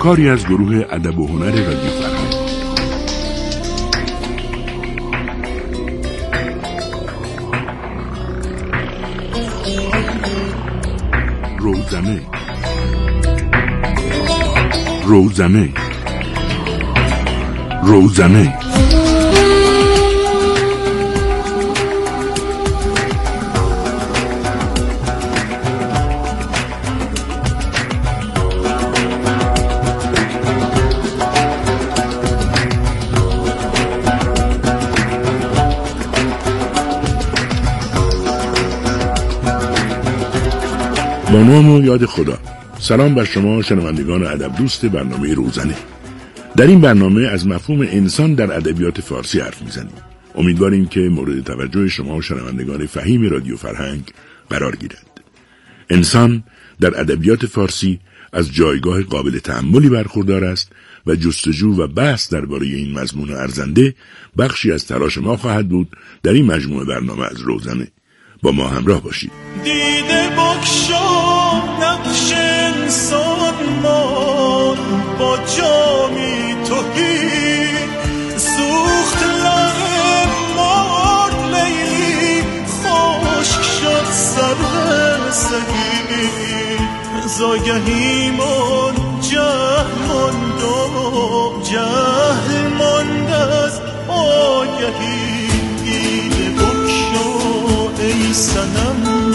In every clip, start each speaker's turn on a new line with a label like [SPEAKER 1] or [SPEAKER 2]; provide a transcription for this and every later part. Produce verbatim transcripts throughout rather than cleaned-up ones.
[SPEAKER 1] کاری از گروه ادب و هنر رادیو فرهنگ. روزنه روزنه روزنه با نام و یاد خدا. سلام بر شما شنوندگان ادب دوست برنامه روزنه. در این برنامه از مفهوم انسان در ادبیات فارسی حرف میزنیم. امیدواریم که مورد توجه شما شنوندگان فهیم رادیو فرهنگ قرار گیرد. انسان در ادبیات فارسی از جایگاه قابل تأملی برخوردار است و جستجو و بحث درباره این مضمون ارزنده بخشی از تلاش ما خواهد بود در این مجموعه برنامه از روزنه. با ما همراه باشید.
[SPEAKER 2] دیده بکشا نقش انسان ما با جامی توهی سوخت لعه مرد لیلی خشک شد سر سگی زاگهی من جهل مند و جهل مند از آگهی دیده بکشا ای سنم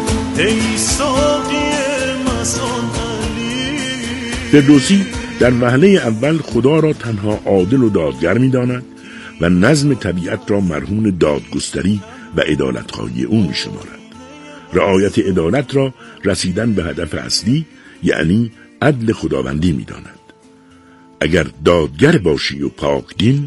[SPEAKER 2] ای ساقی مزان علی.
[SPEAKER 1] فردوسی در وهله اول خدا را تنها عادل و دادگر می داند و نظم طبیعت را مرهون دادگستری و عدالتخواهی او می شمارد. رعایت عدالت را رسیدن به هدف اصلی یعنی عدل خداوندی می داند. اگر دادگر باشی و پاک دین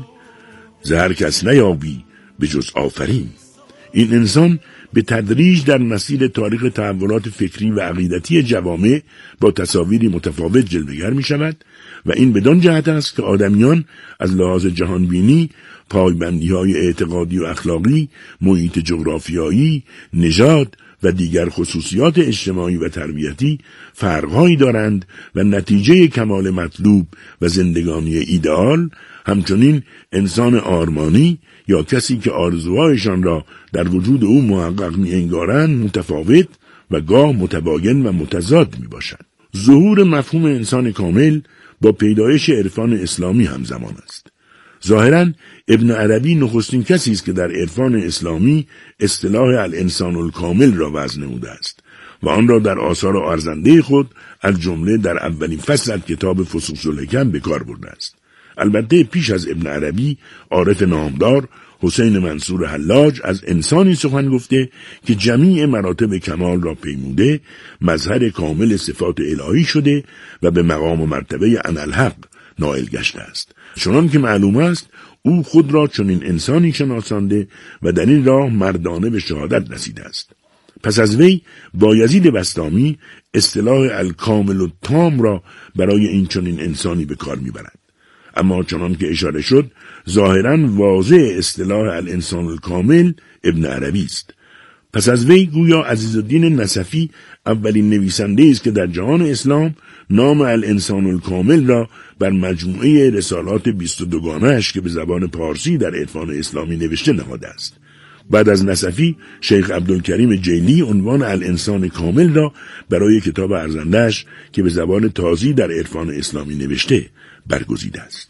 [SPEAKER 1] ز هر کس نیابی به جز آفرین. این انسان به تدریج در مسیر تاریخ تحولات فکری و عقیدتی جوامع با تصاویری متفاوت جلوه‌گر می شود و این بدان جهت است که آدمیان از لحاظ جهانبینی، پایبندی‌های اعتقادی و اخلاقی، محیط جغرافیایی، نژاد و دیگر خصوصیات اجتماعی و تربیتی فرق‌هایی دارند و نتیجه کمال مطلوب و زندگانی ایدئال همچنین انسان آرمانی یا کسی که آرزوهایشان را در وجود او محقق می انگارند متفاوت و گاه متباین و متضاد می باشد. ظهور مفهوم انسان کامل با پیدایش عرفان اسلامی همزمان است. ظاهراً ابن عربی نخستین کسی است که در عرفان اسلامی اصطلاح الانسان الکامل را وضع نموده است و آن را در آثار ارزنده خود از جمله در اولین فصل از کتاب فصوص الحکم به کار برده است. البته پیش از ابن عربی عارف نامدار حسین منصور حلاج از انسانی سخن گفته که جمیع مراتب کمال را پیموده، مظهر کامل صفات الهی شده و به مقام و مرتبه انالحق نائل گشته است. چنان که معلوم است او خود را چنین انسانی شناسانده و در این راه مردانه به شهادت رسیده است. پس از وی بایزید بسطامی اصطلاح الکامل التام را برای این چنین انسانی به کار میبرد. اما چنان که اشاره شد ظاهراً واضح اصطلاح الانسان الکامل ابن عربی است. پس از وی گویا عزیزالدین نصفی اولین نویسنده است که در جهان اسلام نام الانسان الکامل را بر مجموعه رسالات بیست و دوگانه‌اش که به زبان پارسی در عرفان اسلامی نوشته نهاده است. بعد از نصفی شیخ عبدالکریم جیلی عنوان الانسان کامل را برای کتاب ارزنده‌اش که به زبان تازی در عرفان اسلامی نوشته برگزیده است.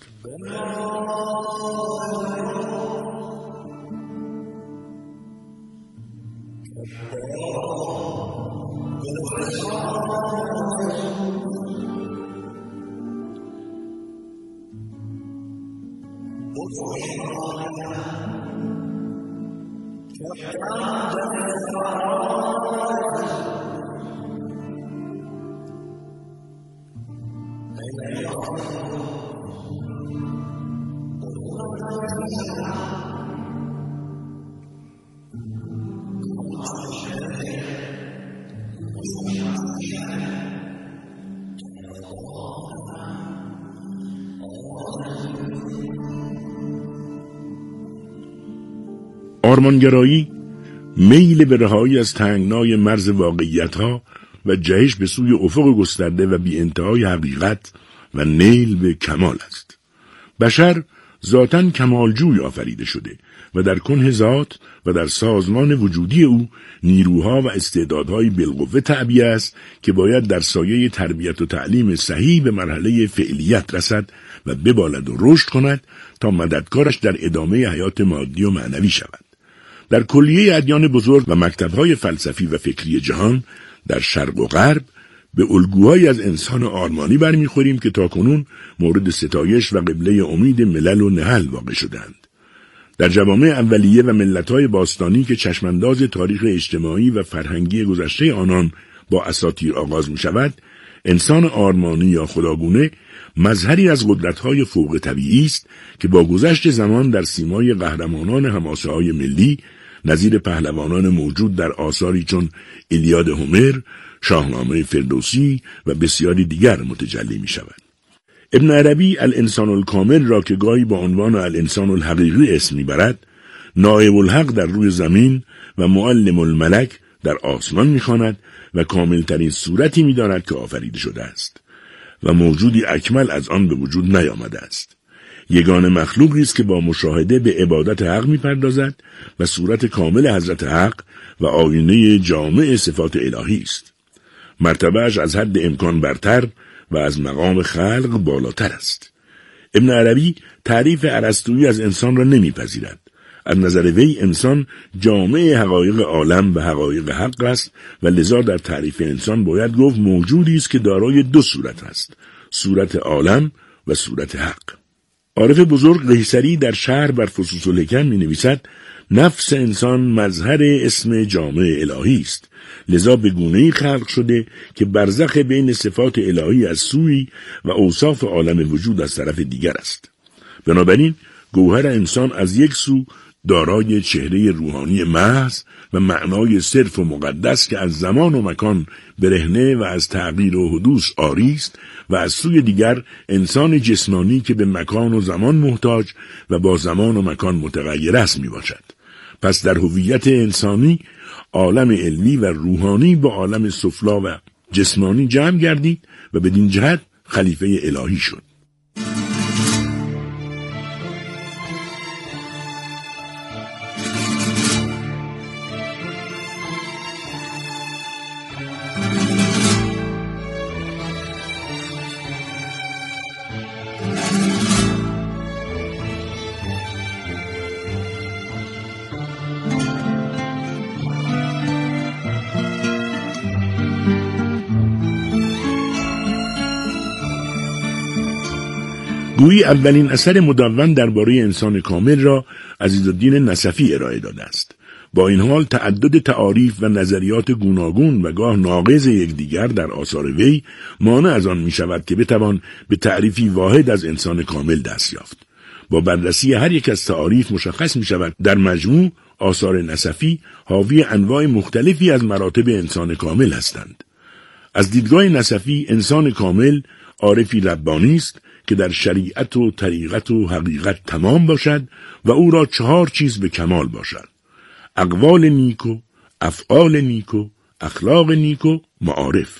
[SPEAKER 1] آرمانگرایی میل به رهایی از تنگنای مرز واقعیت‌ها و جهش به سوی افق گسترده و بی انتهای حقیقت و نیل به کمال است. بشر ذاتاً کمالجوی آفریده شده و در کنه ذات و در سازمان وجودی او نیروها و استعدادهای بالقوه تعبیه است که باید در سایه تربیت و تعلیم صحیح به مرحله فعلیت رسد و ببالد و رشد کند تا مددکارش در ادامه حیات مادی و معنوی شود. در کلیه ادیان بزرگ و مکتب‌های فلسفی و فکری جهان در شرق و غرب به الگوهای از انسان آرمانی برمیخوریم که تاکنون مورد ستایش و قبله امید ملل و نهل واقع شدند. در جوامع اولیه و ملت‌های باستانی که چشمانداز تاریخ اجتماعی و فرهنگی گذشته آنان با اساطیر آغاز می‌شود، انسان آرمانی یا خداگونه مظهری از قدرت‌های فوق طبیعی است که با گذشت زمان در سیمای قهرمانان حماسه‌های ملی نظیر پهلوانان موجود در آثاری چون ایلیاد هومر، شاهنامه فردوسی و بسیاری دیگر متجلی می‌شود. ابن عربی الانسان الکامل را که گاهی با عنوان الانسان الحقیقی اسم می‌برد، نائب الحق در روی زمین و معلم الملک در آسمان می‌خواند و کاملترین صورتی می‌داند که آفریده شده است و موجودی اکمل از آن به وجود نیامده است. یگانه مخلوقی است که با مشاهده به عبادت حق می‌پردازد و صورت کامل حضرت حق و آینه جامع صفات الهی است. مرتبهش از حد امکان برتر و از مقام خلق بالاتر است. ابن عربی تعریف ارسطویی از انسان را نمیپذیرد. از نظر وی انسان جامع حقایق عالم و حقایق حق است و لذا در تعریف انسان باید گفت موجودی است که دارای دو صورت است، صورت عالم و صورت حق. عارف بزرگ قیصری در شرح بر فصوص الحکم می نویسد نفس انسان مظهر اسم جامع الهی است، لذا به گونه‌ای خلق شده که برزخ بین صفات الهی از سوی و اوصاف عالم وجود از طرف دیگر است. بنابراین گوهر انسان از یک سو دارای چهره روحانی محض و معنای صرف و مقدس که از زمان و مکان برهنه و از تغییر و حدوث عاری است و از سوی دیگر انسان جسمانی که به مکان و زمان محتاج و با زمان و مکان متغیر است می باشد. پس در هویت انسانی عالم علمی و روحانی با عالم سفلا و جسمانی جمع گردید و بدین جهت خلیفه الهی شد. گویی اولین اثر مدون درباره انسان کامل را عزیزالدین نصفی ارائه داده است. با این حال تعدد تعاریف و نظریات گوناگون و گاه ناقض یکدیگر در آثار وی مانع از آن می شود که بتوان به تعریفی واحد از انسان کامل دست یافت. با بررسی هر یک از تعاریف مشخص می شود در مجموع آثار نصفی حاوی انواع مختلفی از مراتب انسان کامل هستند. از دیدگاه نصفی انسان کامل عارفی ربانی است که در شریعت و طریقت و حقیقت تمام باشد و او را چهار چیز به کمال باشد: اقوال نیکو، افعال نیکو، اخلاق نیکو، معارف.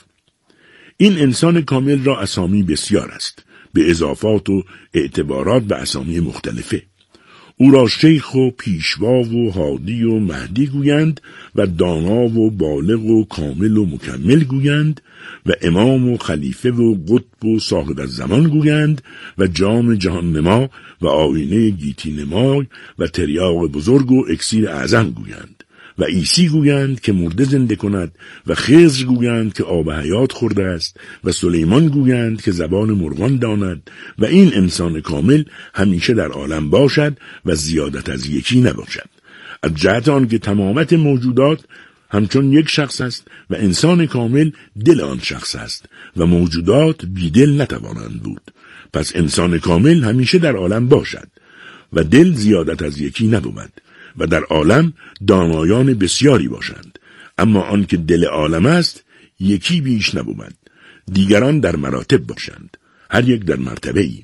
[SPEAKER 1] این انسان کامل را اسامی بسیار است، به اضافات و اعتبارات به اسامی مختلفه. او را شیخ و پیشوا و هادی و مهدی گویند و دانا و بالغ و کامل و مکمل گویند و امام و خلیفه و قطب و صاحب الزمان گویند و جام جهان نما و آینه گیتی نما و تریاق بزرگ و اکسیر اعظم گویند و عیسی گویند که مرده زنده کند و خضر گویند که آب حیات خورده است و سلیمان گویند که زبان مرغان داند و این انسان کامل همیشه در عالم باشد و زیادت از یکی نباشد. از جهت آن که تمامت موجودات همچون یک شخص است و انسان کامل دل آن شخص است و موجودات بی دل نتوانند بود. پس انسان کامل همیشه در عالم باشد و دل زیادت از یکی نبود و در عالم دانایان بسیاری باشند، اما آن که دل عالم است یکی بیش نبود، دیگران در مراتب باشند، هر یک در مرتبه ای.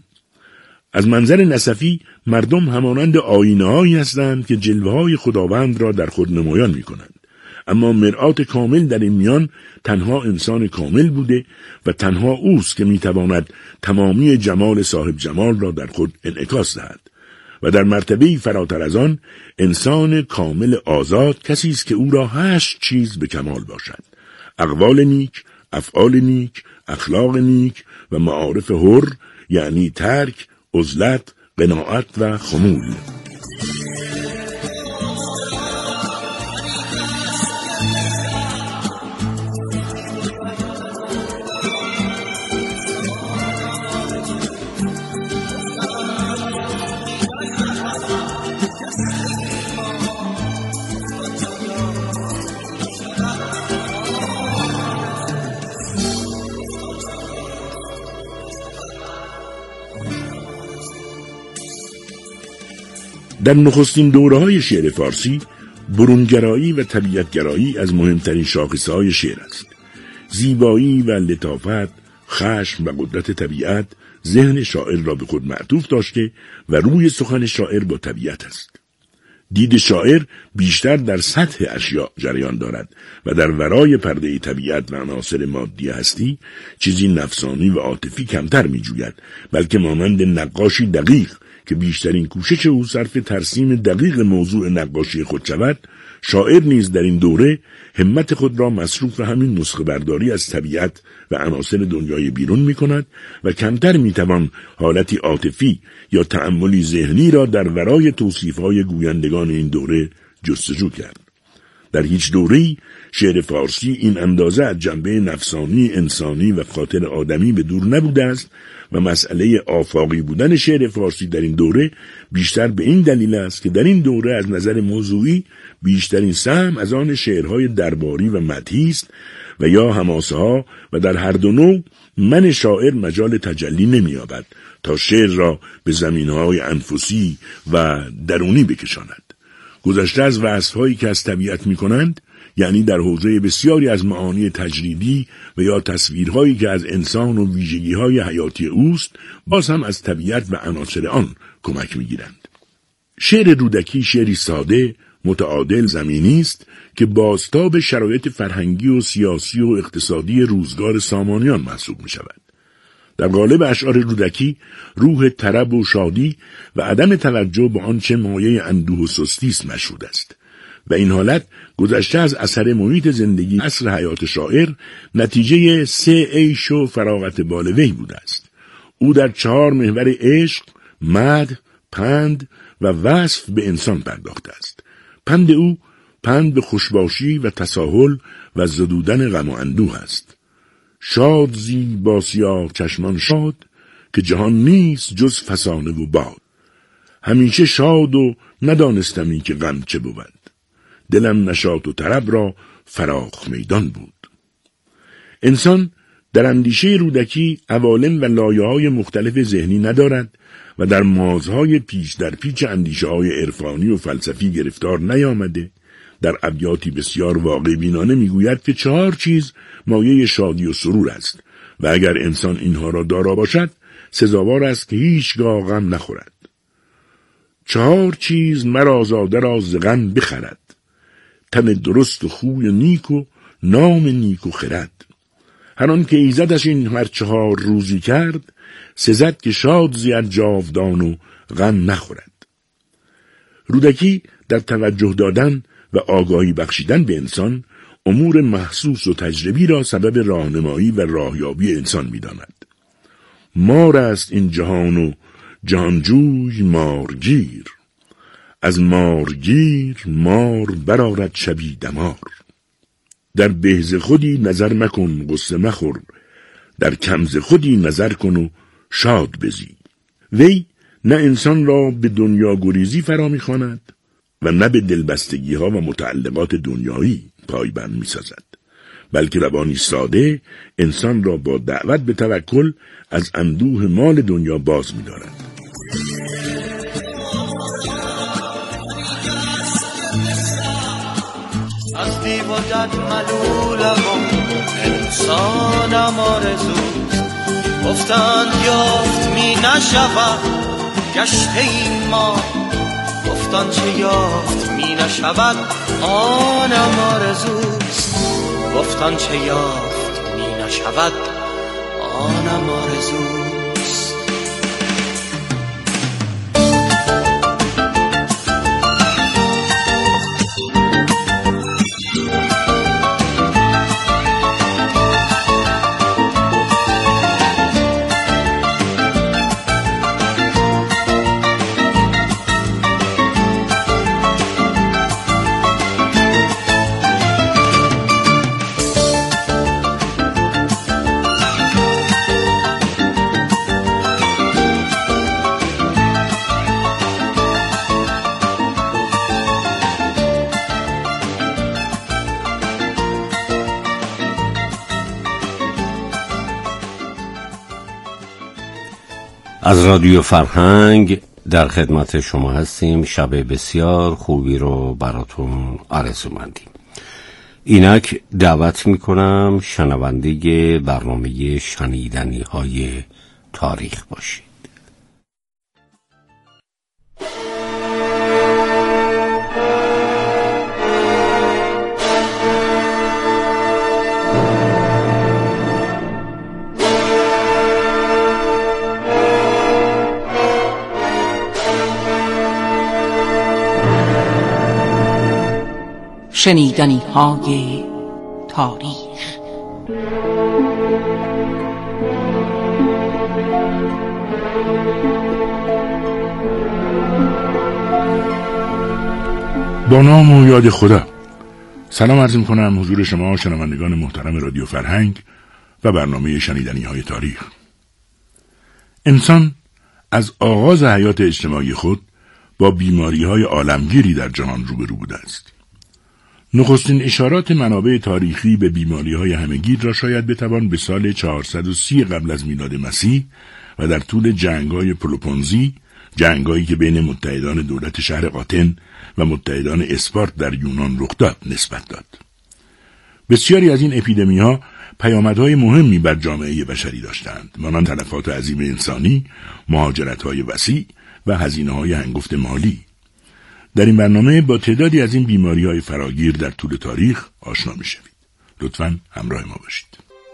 [SPEAKER 1] از منظر نصفی مردم همانند آینه هایی هستند که جلوه های خداوند را در خود نمایان می کنند. اما مرآت کامل در این میان تنها انسان کامل بوده و تنها اوست که میتواند تمامی جمال صاحب جمال را در خود انعکاس دهد و در مرتبه‌ای فراتر از آن انسان کامل آزاد کسی است که او را هشت چیز به کمال باشد: اقوال نیک، افعال نیک، اخلاق نیک و معارف حر، یعنی ترک، عزلت، قناعت و خمول. در نخستین دوره‌های شعر فارسی، برونگرایی و طبیعتگرایی از مهمترین شاخصه‌های شعر است. زیبایی و لطافت، خشم و قدرت طبیعت ذهن شاعر را به خود معطوف داشته و روی سخن شاعر با طبیعت است. دید شاعر بیشتر در سطح اشیاء جریان دارد و در ورای پرده طبیعت و عناصر مادی هستی چیزی نفسانی و عاطفی کمتر می‌جوید، بلکه مانند نقاشی دقیق که بیشترین کوشش او صرف ترسیم دقیق موضوع نقاشی خود شود، شاعر نیز در این دوره همت خود را مصروف همین نسخه برداری از طبیعت و عناصر دنیای بیرون می کند و کمتر می توان حالتی عاطفی یا تأملی ذهنی را در ورای توصیف‌های گویندگان این دوره جستجو کرد. در هیچ دوره‌ای شعر فارسی این اندازه از جنبه نفسانی، انسانی و خاطر آدمی به دور نبوده است و مسئله آفاقی بودن شعر فارسی در این دوره بیشتر به این دلیل است که در این دوره از نظر موضوعی بیشترین سهم از آن شعرهای درباری و مدحی است و یا حماسه‌ها و در هر دو نوع من شاعر مجال تجلی نمی‌یابد تا شعر را به زمینه‌های انفسی و درونی بکشاند. گذشته از وصف‌هایی که از طبیعت می‌کنند، یعنی در حوزه بسیاری از معانی تجریدی و یا تصویرهایی که از انسان و ویژگی‌های حیاتی اوست، باز هم از طبیعت و عناصر آن کمک می‌گیرند. شعر رودکی شعری ساده، متعادل، زمینی است که بازتاب شرایط فرهنگی و سیاسی و اقتصادی روزگار سامانیان محسوب می‌شود. در قالب اشعار رودکی روح طرب و شادی و عدم توجه به آنچه مایه اندوه و سستی است مشهود است و این حالت گذشته از اثر محیط زندگی اصل حیات شاعر نتیجه سه عیش و فراغت بالوی بوده است. او در چهار محور عشق، مدح، پند و وصف به انسان پرداخته است. پند او پند به خوشباشی و تساهل و زدودن غم و اندوه است. شاد زی با سیاه چشمان شاد که جهان نیست جز فسانه و باد. همیشه شاد و ندانستمی که غم چه بود. دلم نشاط و طرب را فراخ میدان بود. انسان در اندیشه رودکی عوالم و لایه‌های مختلف ذهنی ندارد و در مازهای پیچ در پیچ اندیشه‌های عرفانی و فلسفی گرفتار نیامده. در ابیاتی بسیار واقع بینانه میگوید که چهار چیز مایه شادی و سرور است و اگر انسان اینها را دارا باشد سزاوار است که هیچگاه غم نخورد. چهار چیز مرا زاده را ز غم بخرد، تن درست و خوی نیک و نام نیک و خرد. هر آن که ایزدش این هر چهار روزی کرد، سزد که شاد زید جاودان و غم نخورد. رودکی در توجه دادن و آگاهی بخشیدن به انسان امور محسوس و تجربی را سبب راهنمایی و راهیابی انسان می‌داند. مار است این جهان و جهانجوی مارگیر، از مارگیر مار برآرد شبی دمار. در بهز خودی نظر مکن غصه مخور، در کمز خودی نظر کن و شاد بزی. وی نه انسان را به دنیا گریزی فرا می‌خواند و نه به دلبستگی ها و متعلقات دنیایی پایبند می سازد، بلکه روانی ساده انسان را با دعوت به توکل از اندوه مال دنیا باز می دارد.
[SPEAKER 2] از دیوادت ملولم و انسانم آرزوست، گفتند یافت می نشود گشته این ما، گفتان چه یافت می نشود آنم آرزوست. گفتان چه یافت می نشود، آنم آرزوست.
[SPEAKER 3] از رادیو فرهنگ در خدمت شما هستیم. شب بسیار خوبی رو براتون آرزومندیم. اینک دعوت میکنم شنونده برنامه شنیدنی های تاریخ باشید.
[SPEAKER 4] شنیدنی های تاریخ.
[SPEAKER 1] با نام و یاد خدا. سلام عرض می‌کنم حضور شما شنوندگان محترم رادیو فرهنگ و برنامه شنیدنی های تاریخ. انسان از آغاز حیات اجتماعی خود با بیماری های عالمگیری در جهان روبرو بوده است. نخستین اشارات منابع تاریخی به بیماری‌های همه‌گیر را شاید بتوان به سال چهارصد و سی قبل از میلاد مسیح و در طول جنگ‌های پلوپونزی، جنگ‌هایی که بین متحدان دولت شهر آتن و متحدان اسپارت در یونان رخ داد نسبت داد. بسیاری از این اپیدمی‌ها پیامدهای مهمی بر جامعه بشری داشتند، مانند تلفات عظیم انسانی، مهاجرت‌های وسیع و هزینه‌های هنگفت مالی. در این برنامه با تعدادی از این بیماری‌های فراگیر در طول تاریخ آشنا می‌شوید. لطفاً همراه ما باشید.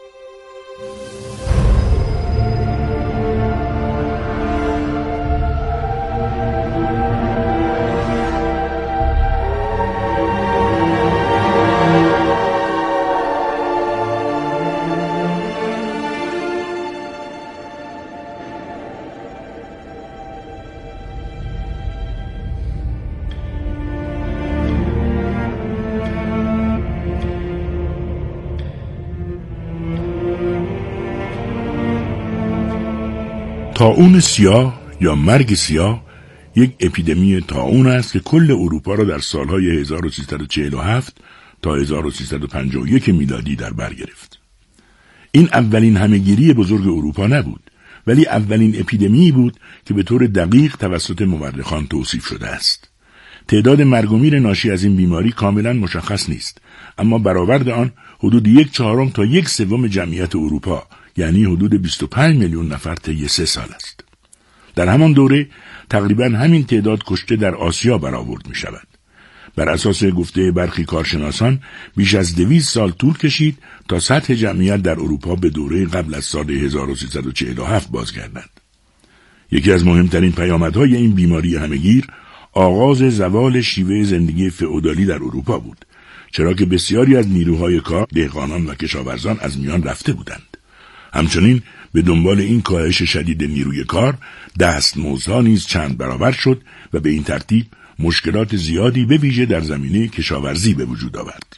[SPEAKER 1] طاعون سیاه یا مرگ سیاه یک اپیدمی طاعون است که کل اروپا را در سالهای هزار و سیصد و چهل و هفت تا هزار و سیصد و پنجاه و یک میلادی در بر گرفت. این اولین همه‌گیری بزرگ اروپا نبود، ولی اولین اپیدمی بود که به طور دقیق توسط مورخان توصیف شده است. تعداد مرگ و میر ناشی از این بیماری کاملا مشخص نیست، اما برآورد آن حدود یک چهارم تا یک سوم جمعیت اروپا، یعنی حدود بیست و پنج میلیون نفر طی سه سال است. در همان دوره تقریبا همین تعداد کشته در آسیا برآورد می شود. بر اساس گفته برخی کارشناسان بیش از دویست سال طول کشید تا سطح جمعیت در اروپا به دوره قبل از سال هزار و سیصد و چهل و هفت بازگردد. یکی از مهمترین پیامدهای این بیماری همه‌گیر آغاز زوال شیوه زندگی فئودالی در اروپا بود، چرا که بسیاری از نیروهای کار، دهقانان و کشاورزان از میان رفته بودند. همچنین به دنبال این کاهش شدید نیروی کار دستمزدها نیز چند برابر شد و به این ترتیب مشکلات زیادی به ویژه در زمینه کشاورزی به وجود آورد.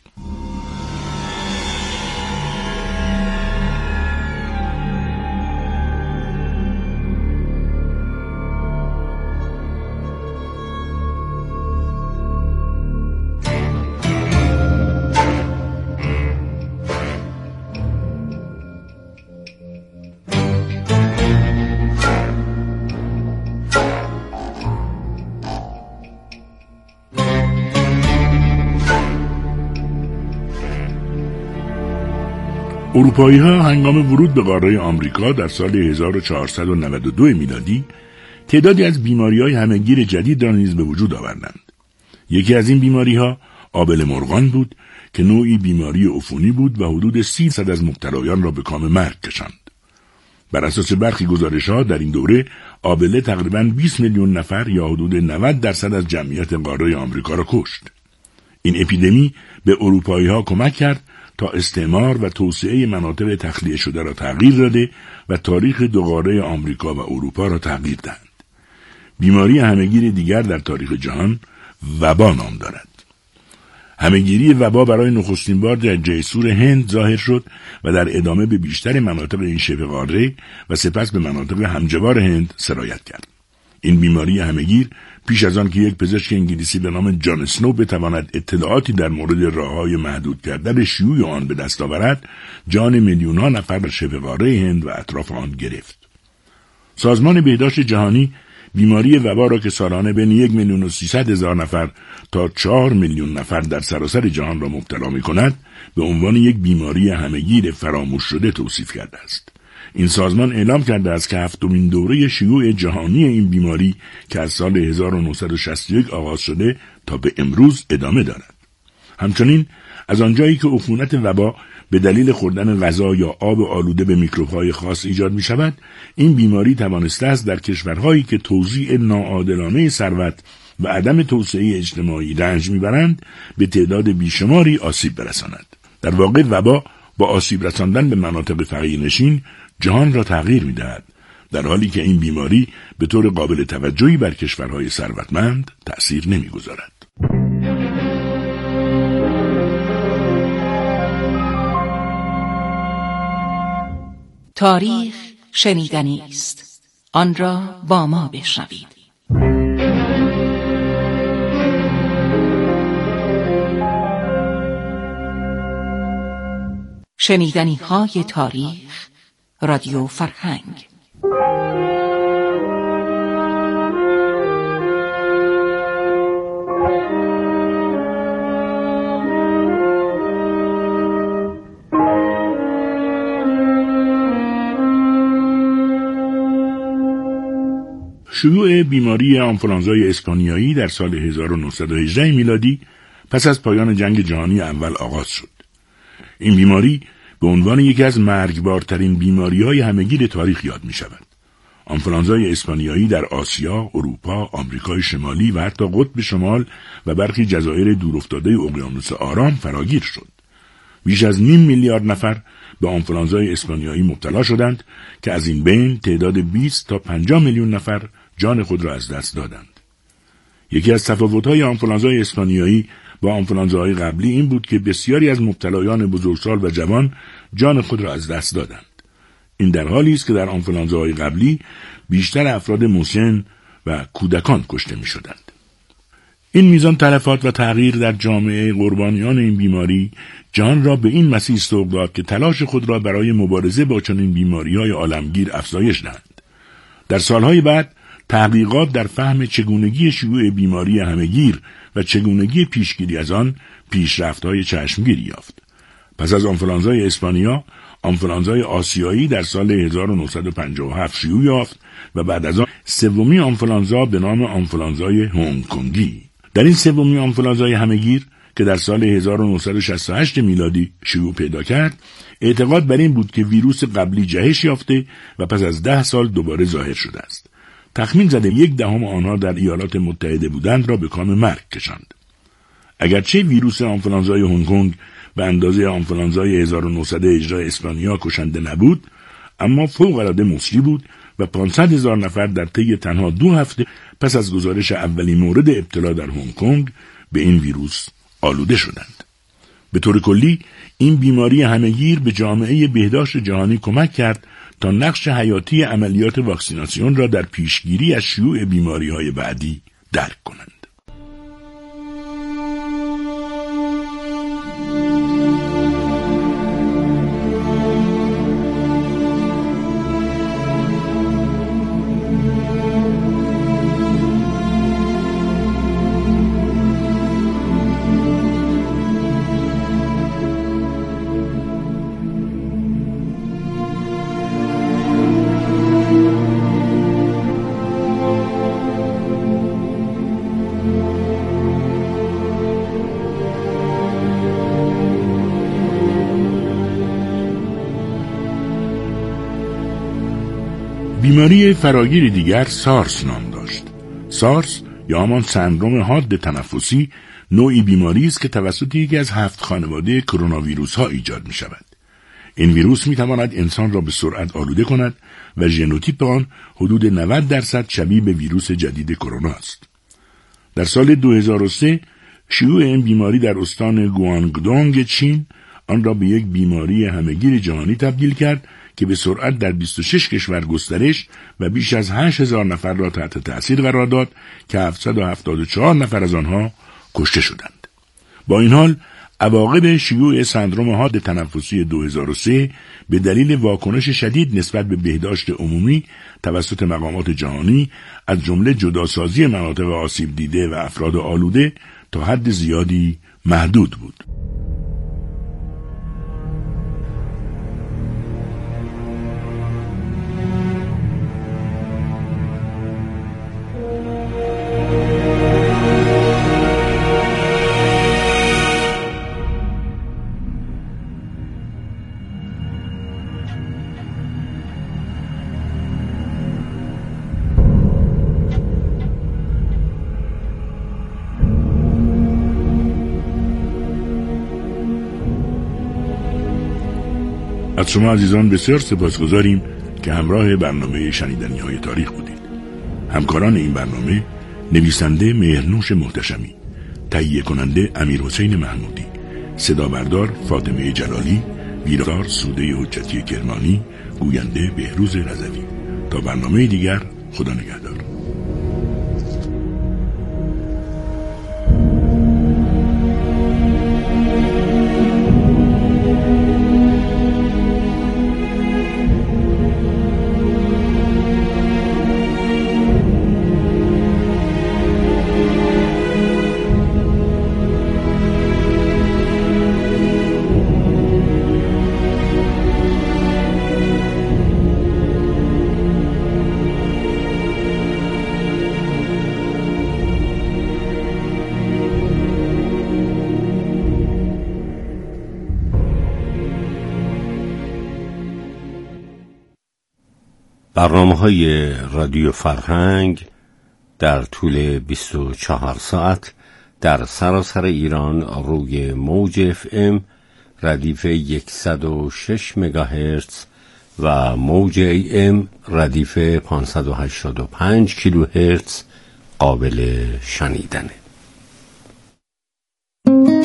[SPEAKER 1] اروپایی ها هنگام ورود به قاره آمریکا در سال هزار و چهارصد و نود و دو میلادی تعدادی از بیماری‌های همه‌گیر جدید را نیز به وجود آوردند. یکی از این بیماری‌ها آبله مرغان بود که نوعی بیماری عفونی بود و حدود سیصد از مبتلایان را به کام مرگ کشاند. بر اساس برخی گزارش‌ها در این دوره آبله تقریباً بیست میلیون نفر یا حدود نود درصد از جمعیت قاره آمریکا را کشت. این اپیدمی به اروپایی‌ها کمک کرد تا استعمار و توسعه مناطق تخلیه شده را تغییر داده و تاریخ دو قاره آمریکا و اروپا را تغییر دهند. بیماری همهگیر دیگر در تاریخ جهان وبا نام دارد. همهگیری وبا برای نخستین بار در جیسور هند ظاهر شد و در ادامه به بیشتر مناطق این شبه قاره و سپس به مناطق همجوار هند سرایت کرد. این بیماری همهگیر پیش از آن که یک پزشک انگلیسی به نام جان اسنو بتواند اطلاعاتی در مورد راه‌های محدود کردن شیوع آن به دست آورد، جان میلیون‌ها نفر در شبه قاره هند و اطراف آن گرفت. سازمان بهداشت جهانی بیماری وبا را که سالانه بین یک میلیون و سیصد هزار نفر تا چهار میلیون نفر در سراسر جهان را مبتلا می کند، به عنوان یک بیماری همهگیر فراموش شده توصیف کرده است. این سازمان اعلام کرده است که هفتمین دوره شیوع جهانی این بیماری که از سال هزار و نهصد و شصت و یک آغاز شده تا به امروز ادامه دارد. همچنین از آنجایی که عفونت وبا به دلیل خوردن غذا یا آب آلوده به میکروب‌های خاص ایجاد می شود، این بیماری توانسته است در کشورهایی که توزیع ناعادلانه ثروت و عدم توسعه اجتماعی رنج میبرند به تعداد بیشماری آسیب برساند. در واقع وبا با آسیب رساندن به مناطق فقیرنشین جهان را تغییر می‌دهد، در حالی که این بیماری به طور قابل توجهی بر کشورهای ثروتمند تأثیر نمی‌گذارد.
[SPEAKER 4] تاریخ شنیدنی است، آن را با ما بشنوید. شنیدنی های تاریخ، رادیو فرهنگ.
[SPEAKER 1] شیوع بیماری آنفولانزای اسپانیایی در سال هزار و نهصد و هجده میلادی پس از پایان جنگ جهانی اول آغاز شد. این بیماری به عنوان یکی از مرگبارترین بیماری‌های همهگیر تاریخ یاد می‌شود. آنفولانزای اسپانیایی در آسیا، اروپا، آمریکای شمالی و حتی قطب شمال و برخی جزایر دورافتاده اقیانوس آرام فراگیر شد. بیش از نیم میلیارد نفر به آنفولانزای اسپانیایی مبتلا شدند که از این بین تعداد بیست تا پنجاه میلیون نفر جان خود را از دست دادند. یکی از تفاوت‌های آنفولانزای اسپانیایی با آنفولانزاهای قبلی این بود که بسیاری از مبتلایان بزرگسال و جوان جان خود را از دست دادند. این در حالی است که در آنفولانزاهای قبلی بیشتر افراد مسن و کودکان کشته می شدند. این میزان تلفات و تغییر در جامعه قربانیان این بیماری جهان را به این مسیر سوق داد که تلاش خود را برای مبارزه با چنین بیماری‌های عالمگیر افزایش دهند. در سالهای بعد تحقیقات در فهم چگونگی شیوع بیماری همهگیر و چگونگی پیشگیری از آن پیشرفت‌های چشمگیری یافت. پس از آنفولانزای اسپانیا، آنفولانزای آسیایی در سال هزار و نهصد و پنجاه و هفت شیوع یافت و بعد از آن سومی آنفولانزا به نام آنفولانزای هنگ کنگی. در این سومی آنفولانزای همهگیر که در سال هزار و نهصد و شصت و هشت میلادی شیوع پیدا کرد، اعتقاد بر این بود که ویروس قبلی جهش یافته و پس از ده سال دوباره ظاهر شده است. تخمین زده یک دهم آنها در ایالات متحده بودند را به کام مرگ کشاند. اگرچه ویروس آنفولانزای هنگ کنگ به اندازه آنفولانزای هزار و نهصد و هجده اسپانیا کشنده نبود، اما فوق‌العاده مسری بود و پانصد هزار نفر در طی تنها دو هفته پس از گزارش اولین مورد ابتلا در هنگ کنگ به این ویروس آلوده شدند. به طور کلی این بیماری همهگیر به جامعه بهداشت جهانی کمک کرد تا نقش حیاتی عملیات واکسیناسیون را در پیشگیری از شیوع بیماری‌های بعدی درک کنند. بیماری فراگیر دیگر سارس نام داشت. سارس یا همان سندرم حاد تنفسی نوعی بیماری است که توسط یکی از هفت خانواده کرونا ویروس ها ایجاد می شود. این ویروس می تواند انسان را به سرعت آلوده کند و ژنوتیپ آن حدود نود درصد شبیه به ویروس جدید کرونا است. در سال دو هزار و سه شیوع این بیماری در استان گوانگدونگ چین آن را به یک بیماری همهگیر جهانی تبدیل کرد که به سرعت در بیست و شش کشور گسترش و بیش از هشت هزار نفر را تحت تأثیر قرار داد که هفتصد و هفتاد و چهار نفر از آنها کشته شدند. با این حال عواقب شیوع سندرم حاد تنفسی دو هزار و سه به دلیل واکنش شدید نسبت به بهداشت عمومی توسط مقامات جهانی از جمله جداسازی مناطق آسیب دیده و افراد آلوده تا حد زیادی محدود بود. از شما عزیزان بسیار سپاسگزاریم که همراه برنامه شنیدنی های تاریخ بودید. همکاران این برنامه نویسنده مهرنوش محتشمی، تهیه کننده امیر حسین محمودی، صدا بردار فاطمه جلالی، ویراستار سوده حجتی کرمانی، گوینده بهروز رضوی. تا برنامه دیگر، خدا نگهدار.
[SPEAKER 3] برنامه‌های رادیو فرهنگ در طول بیست و چهار ساعت در سراسر ایران روی موج اف ام ردیف صد و شش مگاهرتز و موج ای ام ردیف پانصد و هشتاد و پنج کیلوهرتز قابل شنیدنه.